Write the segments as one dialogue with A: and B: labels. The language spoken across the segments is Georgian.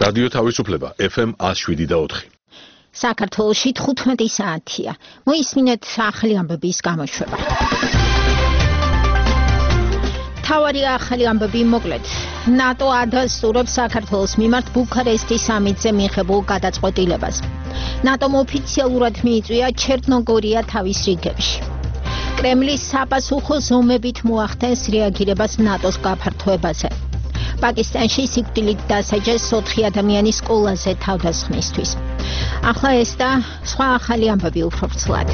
A: რადიო თავისუფლება FM 107.4.
B: საქართველოში 15 საათია. მოისმინეთ ახალი ამბების გამოშვება. თავარი ახალი ამბები მოკლედ. ნატო ადასტურებს საქართველოს მიმართ ბუქარესტის სამიტზე მიღებულ გადაწყვეტილებას. ნატომ ოფიციალურად მიიწვია ჩერნოგორია თავის რიგებში. კრემლის საპასუხო ზომებით მოახდენს რეაგირებას ნატოს გაფართოებაზე. პაკისტანში სიკვდილით დასაჯეს 4 ადამიანის სკოლაზე თავდასხმისთვის. ახლა ეს და სხვა ახალი ამბები უფრო ვრცლად.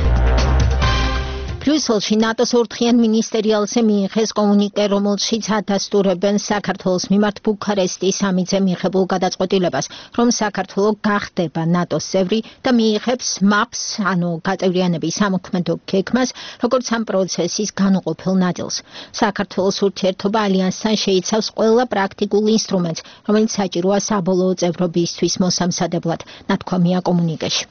B: ბრიუსელში ნატოს ორთქიან მინისტერიალზე მიიღეს კომუნიკე, რომელშიც ადასტურებენ საქართველოს მიმართ ბუქარესტის სამიტზე მიღებულ გადაწყვეტილებას, რომ საქართველო გახდება ნატოს წევრი და მიიღებს MAPS, ანუ გაწევრიანების სამოქმედო გეგმას, როგორც ამ პროცესის განუყოფელ ნაწილს. საქართველოს ურთიერთობა ალიანსთან შეიცავს ყველა პრაქტიკულ ინსტრუმენტს, რომელიც საჭიროა საბოლოო წევრობისთვის მოსამზადებლად, ნათქვამია კომუნიკეში.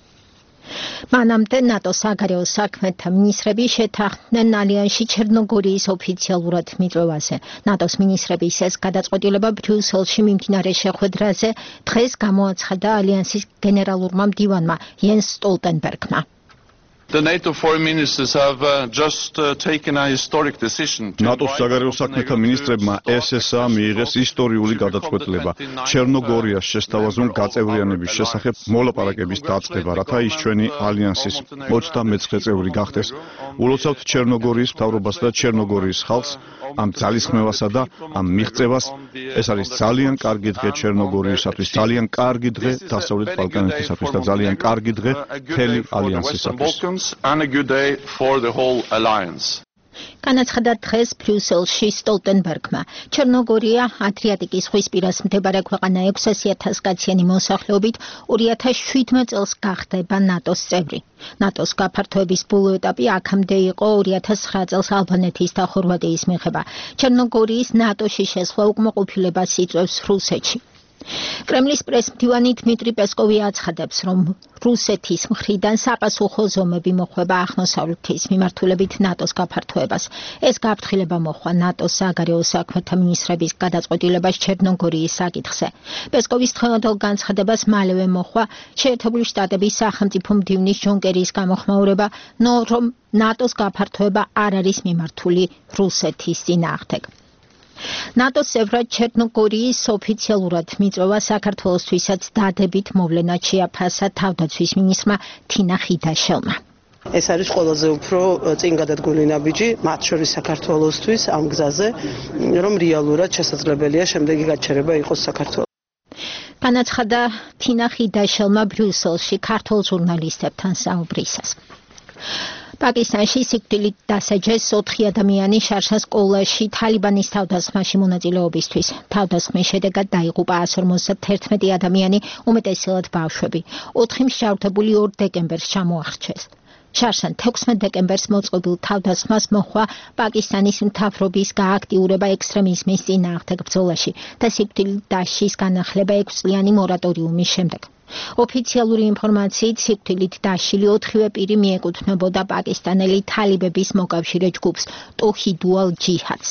B: მანამდე ნატოს საგარეო საქმეთა მინისტრები შეთანხმდნენ ალიანსში ჩერნოგორიის ოფიციალურად მიწვევაზე. ნატოს მინისტრების ეს გადაწყვეტილება ბრიუსელში მიმდინარე შეხვედრაზე დღეს გამოაცხადა ალიანსის გენერალურმა მდივანმა იენს სტოლტენბერგმა.
C: The NATO foreign ministers have just taken a historic decision.
D: ნატოს საგარეო საქმეთა მინისტრებმა SSA მიიღეს ისტორიული გადაწყვეტილება ჩერნოგორიას შესთავაზონ გაწევრიანების შესახებ მოლაპარაკების დაწყება, რათა ის ჩვენი ალიანსის 29 წევრი გახდეს. ულოცავთ ჩერნოგორიის მთავრობას და ჩერნოგორიის ხალხს ამ ძალისხმევასა და ამ მიღწევას. ეს არის ძალიან კარგი დღე ჩერნოგორიისათვის, ძალიან კარგი დღე დასავლეთ ბალკანეთისათვის და ძალიან კარგი დღე მთელი ალიანსისათვის.
C: And a good day for the whole alliance.
B: განაცხადა დღეს ბრიუსელში სტოლტენბერგმა. ჩერნოგორია ადრიატიკის ზღვის პირას მდებარე ქვეყანა 600,000 კაციანი მოსახლეობით 2017 წელს გახდება ნატოს წევრი. ნატოს გაფართოების ბოლო ეტაპი აქამდე იყო 2009 წელს ალბანეთის და ხორვატიის მიღება. ჩერნოგორიის ნატოში შესვლა უკმაყოფილებას იწვევს რუსეთში. კრემლის პრესმდივანი დმიტრი პესკოვი აცხადებს, რომ რუსეთის მხრიდან საპასუხო ზომები მოხვება აღმოსავლეთის მიმართულებით ნატოს გაფართოებას. ეს გაფრთხილება მოხვა ნატოს საგარეო საქმეთა მინისტრების გადაწყვეტილებას ჩერნოგორიის საკითხზე. პესკოვის დღევანდელ განცხადებას მალევე მოხვა შეერთებული შტატების სახელმწიფო მდივნის ჯონ კერის გამოხმაურება, რომ ნატოს გაფართოება არ არის მიმართული რუსეთის წინააღმდეგ. ნატოს წევრად ჩერნოგორიის ოფიციალურად მიწვევა საქართველოსთვისაც დადებით მოვლენად შეაფასა თავდაცვის მინისტრმა თინა ხიდაშელმა.
E: ეს არის ყველაზე უფრო წინ გადადგმული ნაბიჯი, მათ შორის საქართველოსთვის ამ გზაზე, რომ რეალურად შესაძლებელია შემდეგი გაჩერება იყოს საქართველოს.
B: განაცხადა თინა ხიდაშელმა ბრიუსელში ქართულ ჟურნალისტებთან საუბრისას. პაკისტანში სიკვდილით დასაჯეს 4 ადამიანი შარშან სკოლაში თალიბანის თავდასხმაში მონაწილეობისთვის. თავდასხმის შედეგად დაიღუპა 151 ადამიანი, უმეტესად ბავშვები. 4 მსჯავრდებული 2 დეკემბერს ჩამოახრჩეს. შარშან 16 დეკემბერს მოწყობილ თავდასხმას მოჰყვა პაკისტანის მთავრობის გააქტიურება ექსტრემიზმის წინააღმდეგ ბრძოლაში და სიკვდილით დასჯის განახლება 6 წლიანი მორატორიუმის შემდეგ. ოფიციალური ინფორმაციით სიკვდილით დასჯილი 4-ვე პირი მიეკუთვნებოდა პაკისტანელი თალიბების მოკავშირე ჯგუფს ტოჰიდუალ ჯიჰადს.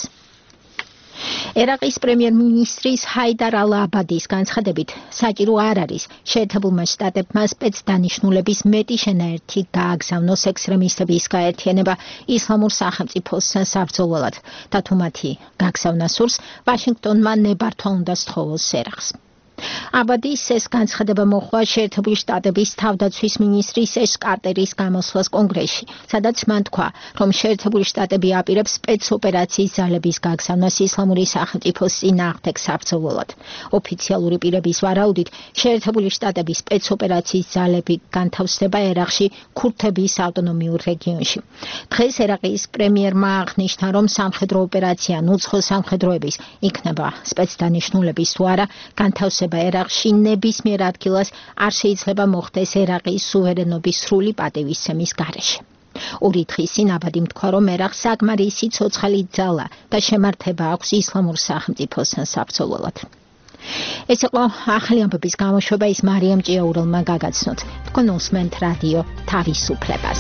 B: ერაყის პრემიერ-მინისტრის ჰაიდარ ალა-აბადის განცხადებით, საჭირო არ არის შეერთებულმა შტატებმა სპეცდანიშნულების მეტი შენაერთი გააგზავნოს ექსტრემისტების გაერთიანება ისლამურ სახელმწიფოსთან საბრძოლველად და თუ მათი გაგზავნა სურს, ვაშინგტონმა ნებართვა უნდა სთხოვოს ერაყს. აბადის ეს განცხადება მოჰყვა შეერთებული შტატების თავდაცვის მინისტრის ეს კარტერის გამოსვლას კონგრესში, სადაც მან თქვა, რომ შეერთებული შტატები აპირებს სპეცოპერაციის ძალების გაგზავნას ისლამური სახელმწიფოს წინააღმდეგ საბრძოლველად. ოფიციალური პირების ვარაუდით, შეერთებული შტატების სპეცოპერაციის ძალები განთავსდება ერაყში ქურთების ავტონომიურ რეგიონში. დღეს ერაყის პრემიერმა აღნიშნა, რომ სამხედრო ოპერაცია ნუცხო სამხედროების იქნება სპეცდანიშნულების თუ არა განთავსება ერაყში ნებისმიერ ადგილას არ შეიძლება მოხდეს ერაყის სუვერენობის სრული პატივისცემის გარეშე. 2 დღის წინ აბადი თქვა, რომ ერაყს საკმარისი ცოცხალი ძალა და შემართება აქვს ისლამურ სახელმწიფოსთან საბრძოლველად. ეს იყო ახალი ამბების გამოშვება, ის მარიამ ჭიაურელმა გაგაცნოთ. თქვენ უსმენთ რადიო თავისუფლებას.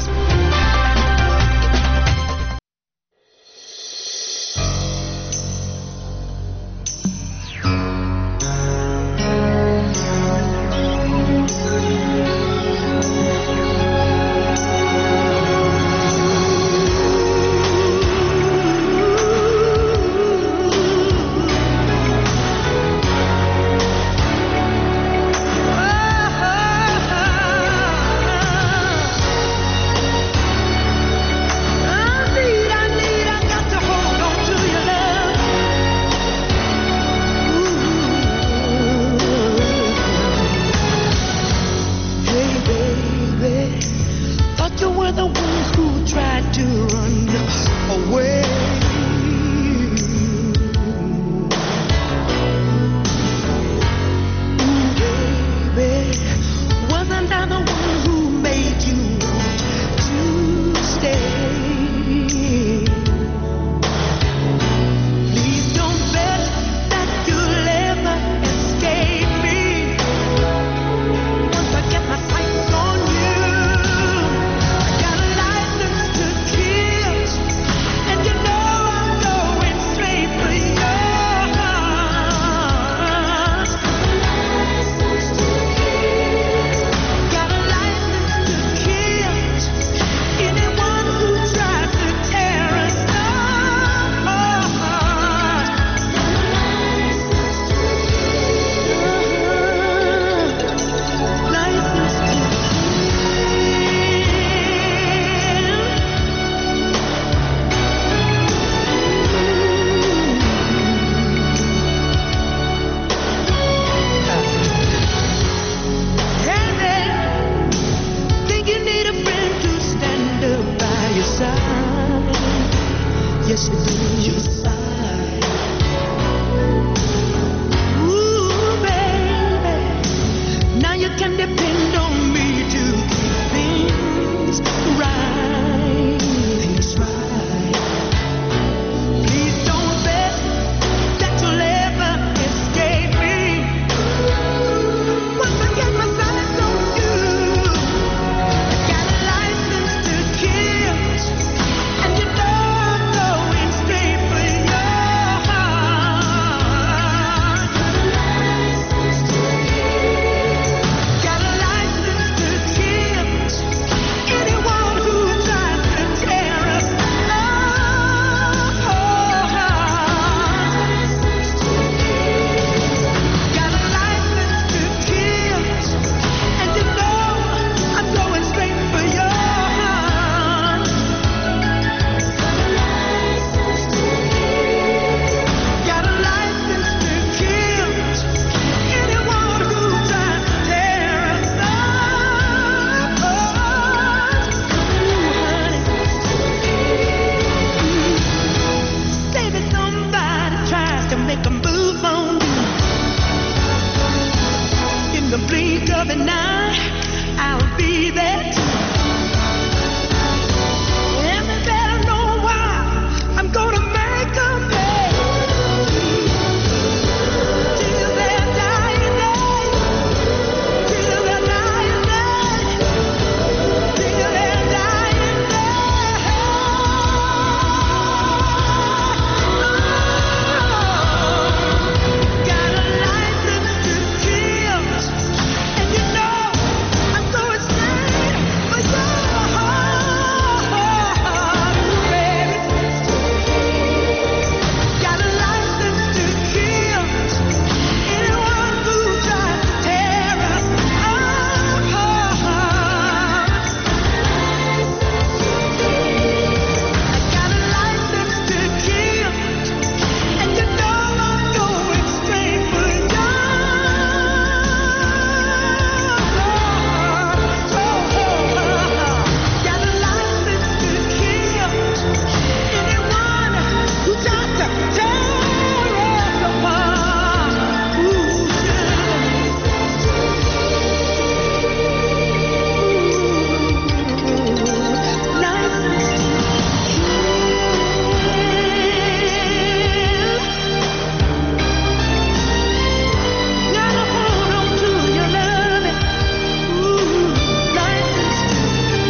F: Yes, you do. You sigh. Ooh, baby. Now you can depend on me to keep things right. Things right. Please don't bet that you'll ever escape me. Once I get my sights on you, I got a license to kill, and you know I'm going straight for your heart. Got a license to kill anyone who tries to tear us apart. Got a license to kill, and you know I'm going straight for your heart. Got a license to kill anyone who tries to tear us apart. Say that somebody tries to make a move on you. In the blink of an eye, I'll be there too. And they better know why I'm gonna make them pay. Till their dying day. Till their dying day. Till their dying day. Got a license to kill, and you know I'm going straight for your heart, baby. Got a license to kill anyone who tries to tear us apart. I got a license to kill, and you know I'm going straight for your heart. Got a license to kill anyone who tries to tear us apart. Gotta hold on to your loving. License to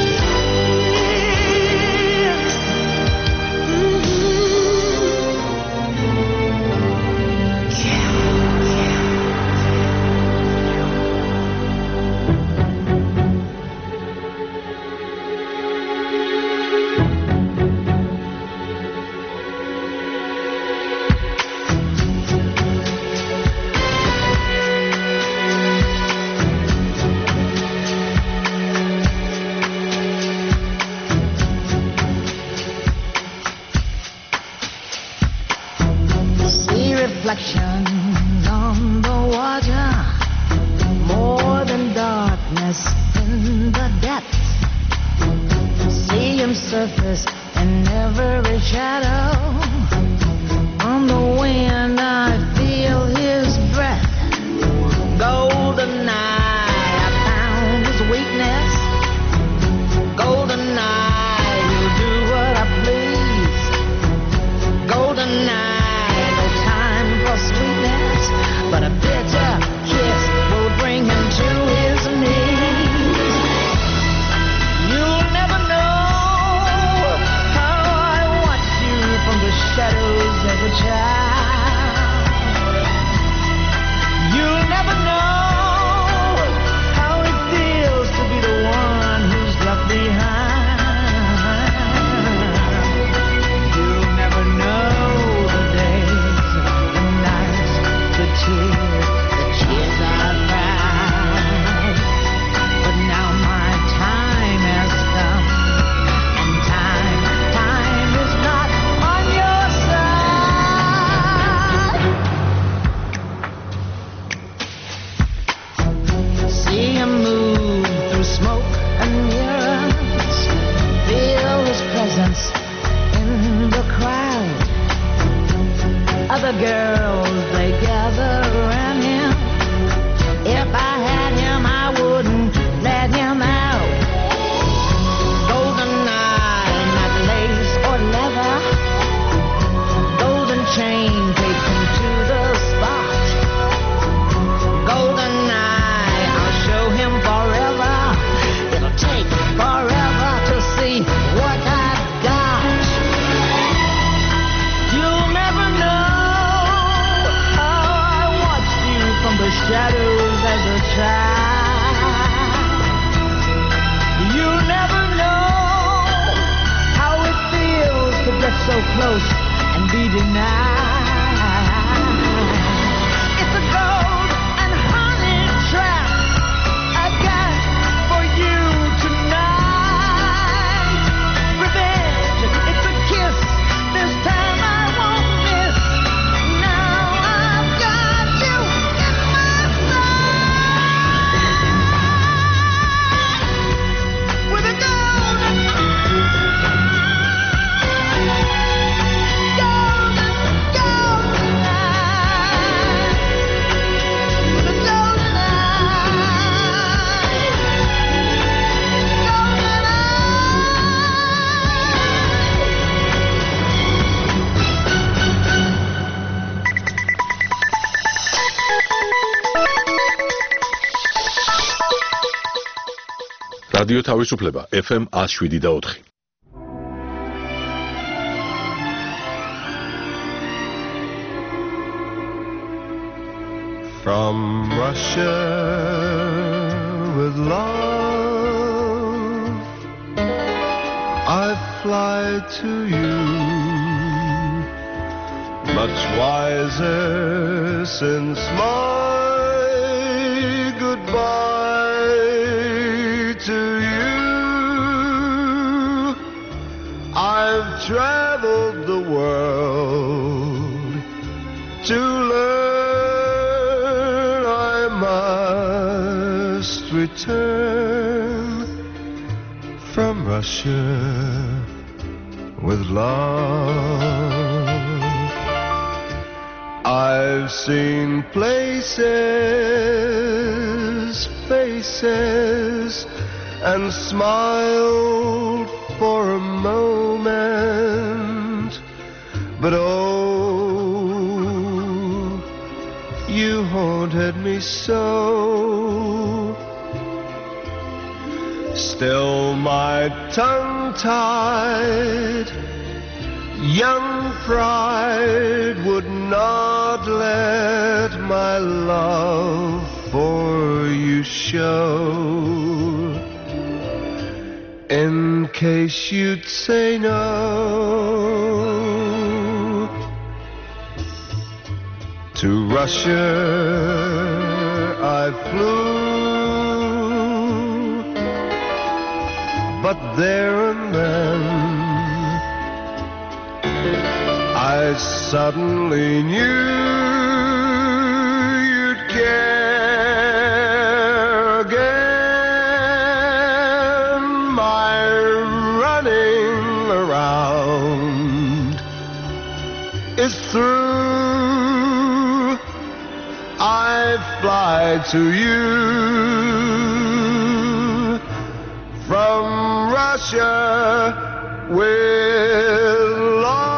F: see reflections on the water, more than darkness in the depths. See him surface in every shadow. On the wind I feel his breath. Golden eye, I found his weakness. Golden eye, you do what I please. Golden eye, no time for sweetness, but a bitter kiss will bring him to his knees. You'll never know how I watch you from the the girls, they gather around him. If I had him, I wouldn't let him out. Golden eye, not lace or leather. Golden chain, take him to the spot. Golden eye, I'll show him forever. It'll take forever to see what I've got. You'll never know how I watched you from the shadows as a child. You'll never know how it feels to get so close and be denied. It's a gold and honey trap I got for you tonight. Revenge, it's a kiss. This time I won't miss. Now I've got you in my sight. With a golden
A: რადიო თავისუფლება FM 107.4.
G: From Russia with love, I fly to you, much wiser since my goodbye to you. I've traveled the world to learn I must return from Russia with love. I've seen places, faces, and smiled for a moment, but oh, you haunted me so. Still my tongue-tied young pride would not let my love for you show. In case you'd say no, to Russia I flew, but there and then I suddenly knew you'd care again. My running around is through. I fly to you from Russia with love.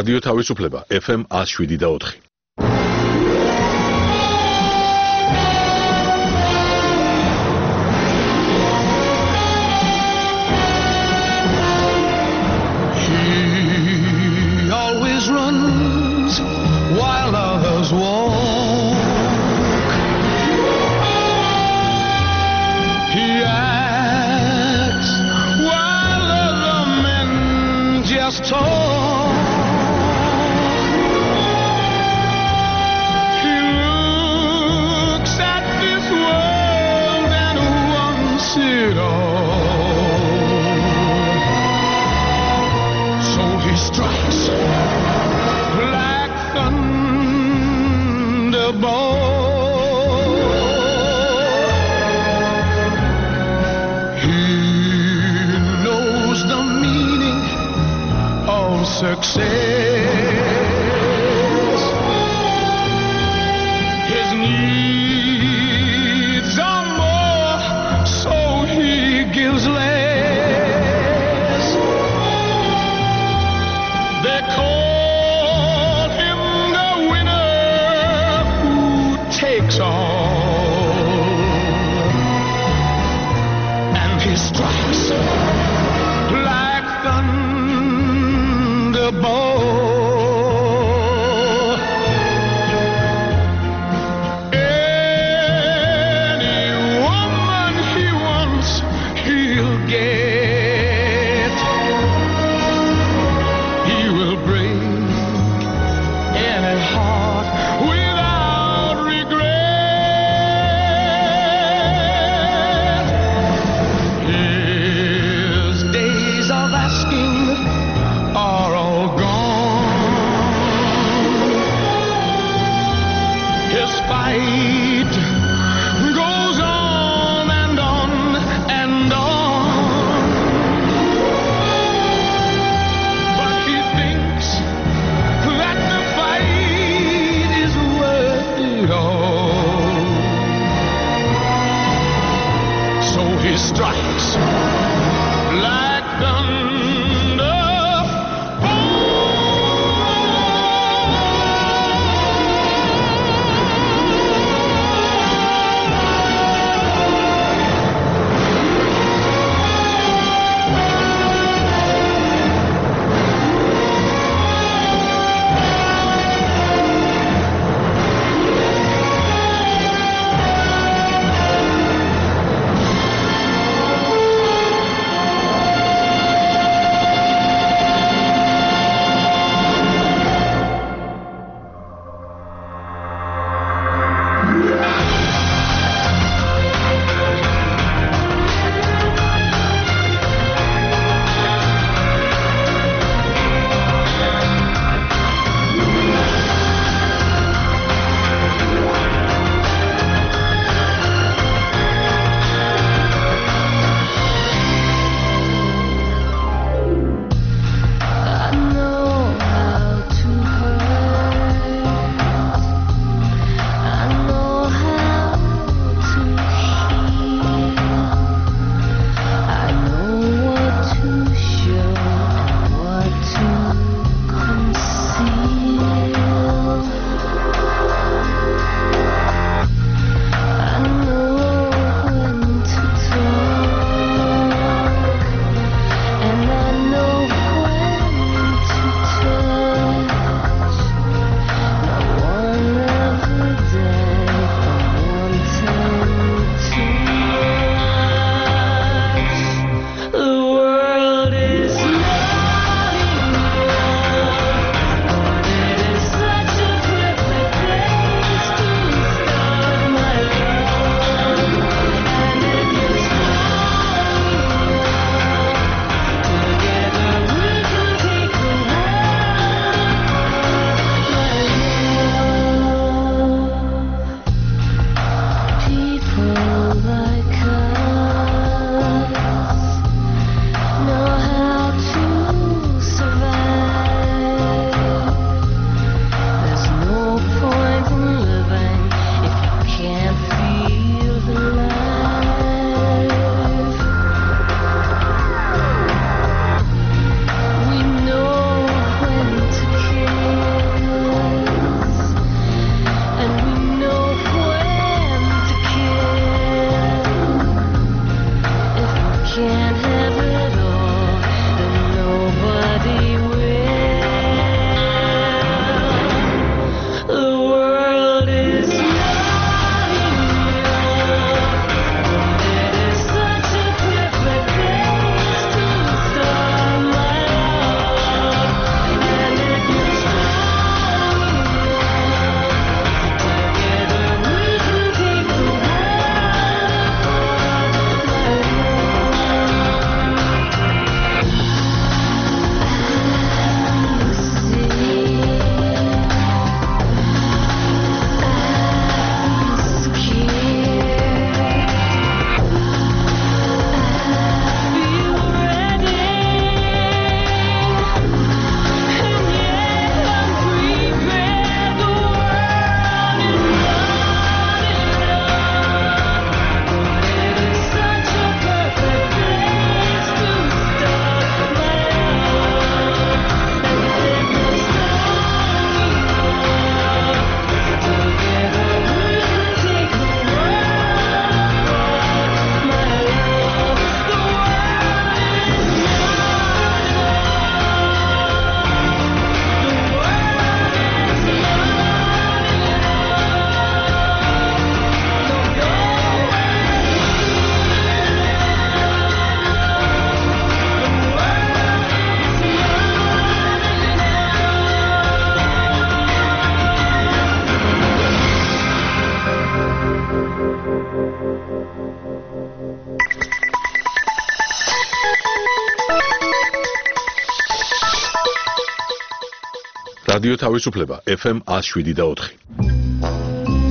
A: რადიო თავისუფლება FM 107.4.
G: He always runs while others walk. He acts while other men just talk. He looks at this world and wants it all. So he strikes like thunderbolt. He knows the meaning of success. His needs are more, so he gives less. They call him the winner who takes all. And he strikes like thunderbolt. Any woman he wants, he'll get. He will break any heart without regret. His days of asking are all gone. His fight goes on and on and on. But he thinks that the fight is worth it all. So he strikes like thunder.
A: რადიო თავისუფლება FM 107.4.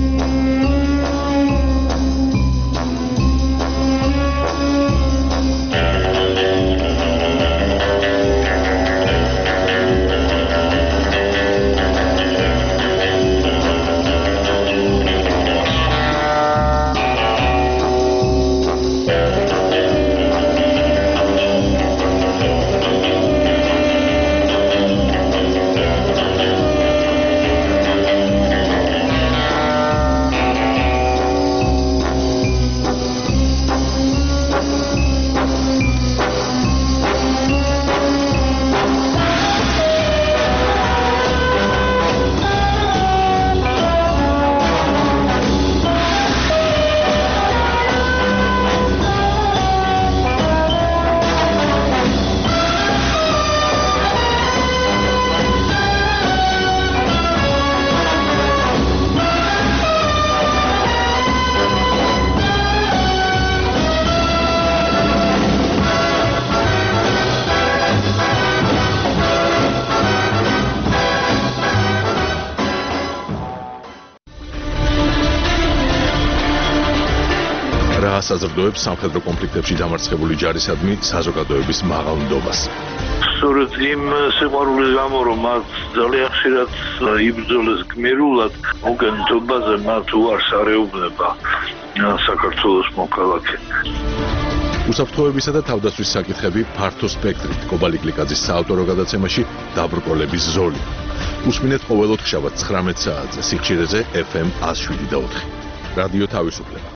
A: საზრდოებს სამხედრო კონფლიქტებში დამარცხებული ჯარისადმი საზოგადოების მაღალ ნდობას.
H: სწორედ იმ სიყვარულის გამო, რომ მათ ძალიან ხშირად იბრძოლეს გმირულად, მოგენთობაზე მათ უარს არეუბნება საქართველოს მოქალაქე.
A: უსაფრთხოებისა და თავდაცვის საკითხები ფართო სპექტრით კობალი კლიკაძის საავტორო გადაცემაში დაბრკოლების ზოლი. უსმინეთ ყოველ ოთხშაბათს 19 საათზე სიხშირეზე FM 107.4. რადიო თავისუფლება.